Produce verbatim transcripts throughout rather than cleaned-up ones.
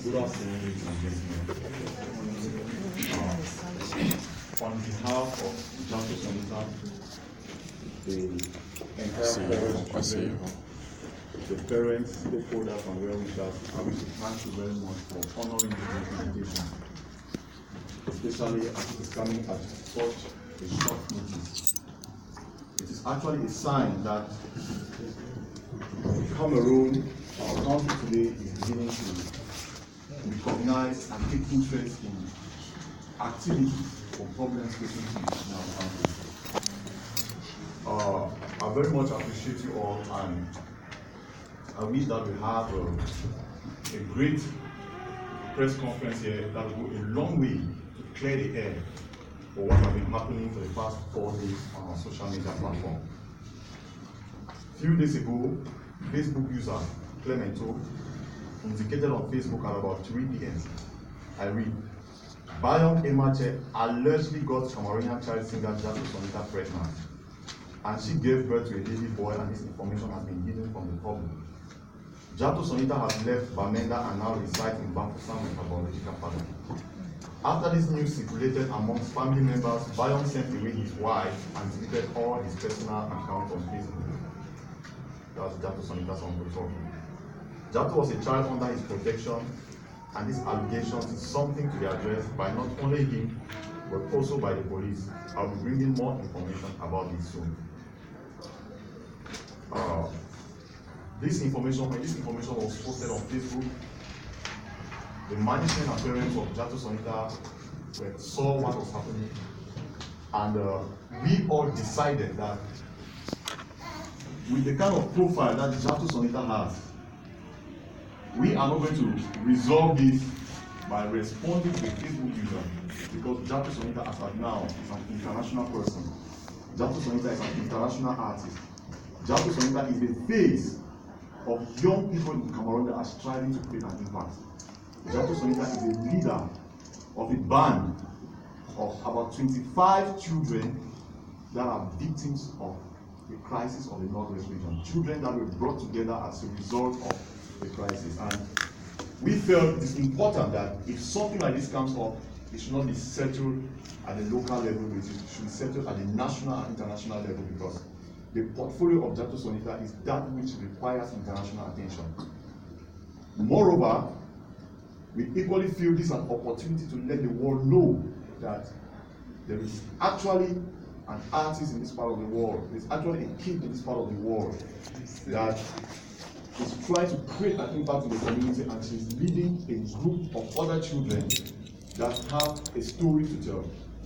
Good afternoon, ladies and gentlemen. Uh, on behalf of Jatto Sonita, the entire parents, the parents, stakeholders, and well-wishers, I wish to thank you very much for honoring the invitation, especially as it is coming at such a short notice. It is actually a sign that Cameroon, our country today, is beginning to recognize and take interest in activities or problems facing youth in our country. Uh, I very much appreciate you all, and I wish that we have uh, a great press conference here that will go a long way to clear the air for what has been happening for the past four days on our social media platform. A few days ago, Facebook user Clemento indicated on Facebook at about three p m I read, Bayom Emache allegedly got Cameroonian child singer Jatto Sonita pregnant, and she gave birth to a baby boy, and this information has been hidden from the public. Jatto Sonita has left Bamenda and now resides in Bafoussam with her biological father. After this news circulated amongst family members, Bayom sent away his wife and deleted all his personal accounts on Facebook. That was Jatto Sonita's uncle talking. Jatto was a child under his protection, and these allegations is something to be addressed by not only him, but also by the police. I'll be bringing more information about this soon. Uh, this information, when this information was posted on Facebook, the management and parents of Jatto Sonita saw what was happening, and uh, we all decided that with the kind of profile that Jatto Sonita has, we are not going to resolve this by responding to a Facebook user, because Jatto Sonita as of now is an international person. Jatto Sonita is an international artist. Jatto Sonita is the face of young people in Cameroon that are striving to create an impact. Jatto Sonita is a leader of a band of about twenty-five children that are victims of the crisis of the Northwest region. Children that were brought together as a result of the crisis. And we felt it is important that if something like this comes up, it should not be settled at the local level, but it should be settled at the national and international level, because the portfolio of Jatto Sonita is that which requires international attention. Moreover, we equally feel this is an opportunity to let the world know that there is actually an artist in this part of the world, there is actually a kid in this part of the world that is trying to create an impact in the community, and she's leading a group of other children that have a story to tell.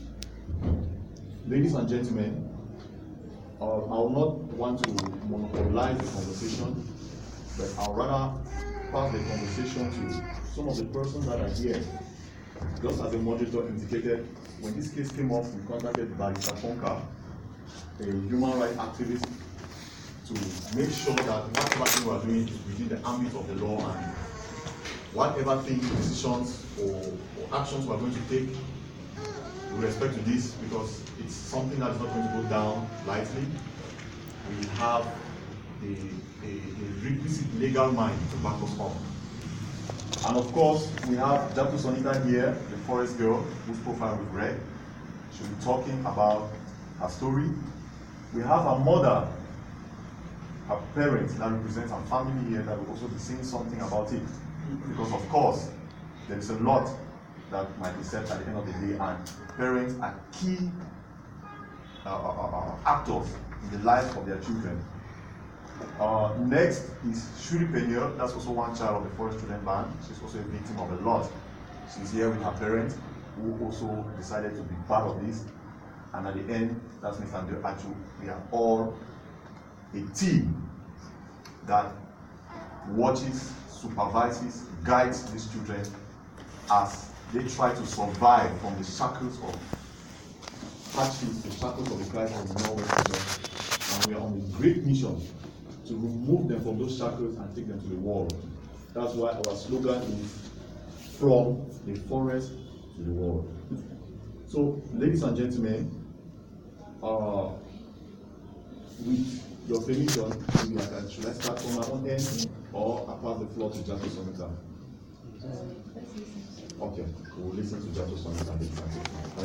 Ladies and gentlemen, uh, I will not want to monopolize the conversation, but I'll rather pass the conversation to some of the persons that are here. Just as the moderator indicated, when this case came up, we contacted Barrister Ponka, a human rights activist, to make sure that whatever thing we are doing is within the ambit of the law, and whatever thing, decisions or, or actions we are going to take with respect to this, because it's something that is not going to go down lightly. We have a, a, a requisite legal mind to back us up. And of course, we have Jatto Sonita here, the forest girl whose profile we've read. She'll be talking about her story. We have her mother, her parents that represent her family here, that will also be saying something about it. Because of course, there is a lot that might be said at the end of the day, and parents are key uh, uh, uh, actors in the lives of their children. Uh, next is Shuri Peniel. That's also one child of the Forest Student Band. She's also a victim of a lot. She's here with her parents, who also decided to be part of this. And at the end, that's Mister Andre Achu. We are all a team that watches, supervises, guides these children as they try to survive from the shackles of hardships, the shackles of the crisis of the Northwest region. And we are on a great mission to remove them from those shackles and take them to the world. That's why our slogan is from the forest to the world. So, ladies and gentlemen, uh, with your permission, maybe I can, should I start from my own end, or I pass the floor to Jatto Sonita? Okay, we'll listen to Jato Sonnet and the